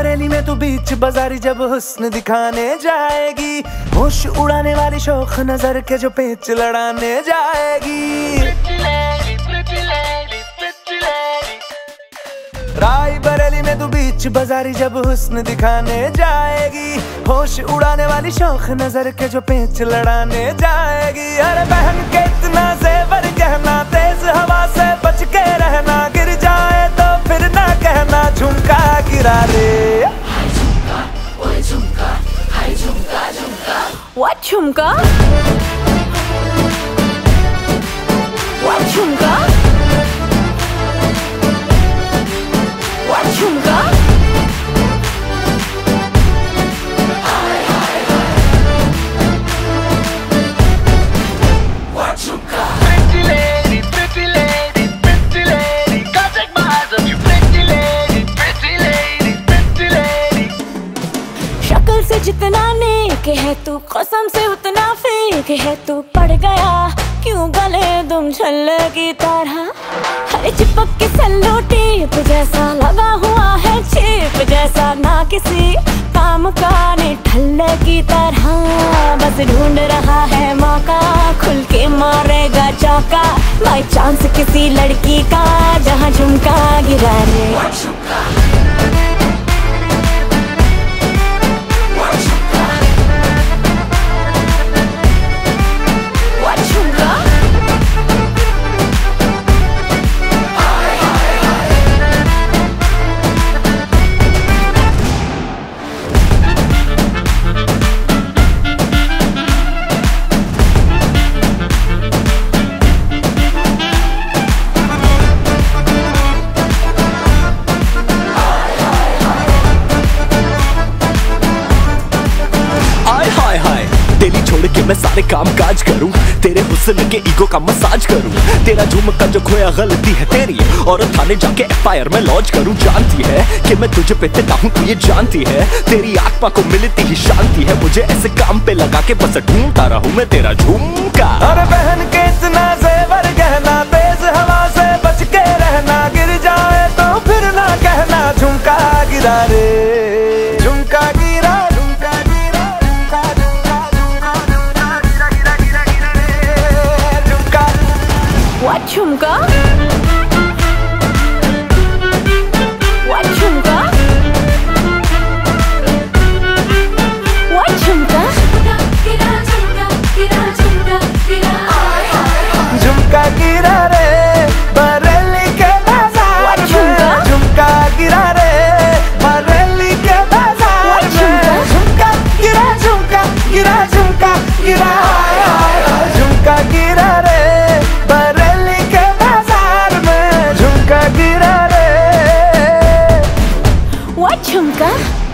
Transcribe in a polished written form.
बरेली में तू बीच बाजारी जब हुस्न दिखाने जाएगी, होश उड़ाने वाली शौक नजर के जो पेच लड़ाने जाएगी। राय बरेली में तू बीच बाजारी जब हुस्न दिखाने जाएगी, होश उड़ाने वाली शौक नजर के जो पेच लड़ाने जाएगी। अरे बहन के इतना जेवर गहना, तेज हवा से बच के रहना, गिर जाए तो फिर ना कहना झुमका गिरा रे। What झुमका? What झुमका? What झुमका? What झुमका? Pretty lady, pretty lady, pretty lady, can't take my eyes off you, pretty lady, pretty lady, pretty lady. शक्ल से जितना नेक है तू, कसम से उतना फेक है तू। पड़ गया क्यों गले तुम छल्ले की तरह, हरे चिपक के सेलो टेप जैसा लगा हुआ है चेप जैसा, ना किसी काम का निठल्ले की तरह। बस ढूंढ रहा है मौका, खुल के मारेगा चौका, बाई चांस किसी लड़की का जहाँ झुमका गिरा रे। तेरी छोड़ के मैं सारे काम काज करूं, तेरे हुस्न के ईगो का मसाज करूं। तेरा झुमका जो खोया गलती है तेरी, और थाने जाके एफआईआर में लॉन्च करूं। जानती है कि मैं तुझे पे फिदा हूं, तू ये जानती है। तेरी आत्मा को मिलती ही शांति है, मुझे ऐसे काम पे लगा के बस ढूंढता रहूं मैं तेरा झुमका। अरे बहन के इतना जेवर गहना, तेज हवा से बच के रहना, गिर जाए तो फिर ना कहना झुमका गिरा रे। झुमका गिरा, झुमका गिरा, झुमका झुमका झुमका झुमका गिरा गिरा गिरा गिरा रे। झुमका What झुमका? What झुमका? What झुमका? झुमका गिरा रे बरेली के बाजार में, झुमका गिरा रे बरेली के बाजार में। झुमका गिरा, झुमका गिरा, झुमका गिरा, झुमका गिरा रे बरेली के बाजार में, झुमका गिरा रे। What झुमका?